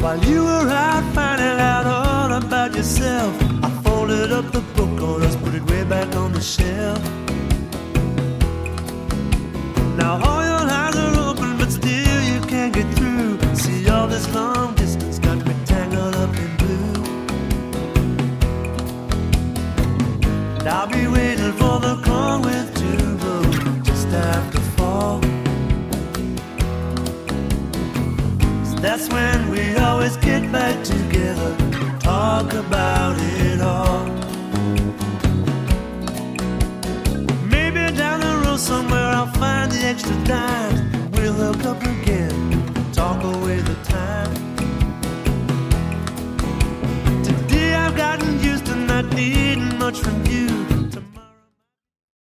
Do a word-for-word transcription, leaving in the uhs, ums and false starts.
While you were out finding out all about yourself, I folded up the book on us, put it way back on the shelf. Now all your eyes are open, but still you can't get through. See, all this long distance got me tangled up in blue. And I'll be waiting for the call with two rows just after fall. So that's when we always get back together, talk about it all. Maybe down the road somewhere I'll find the extra dime.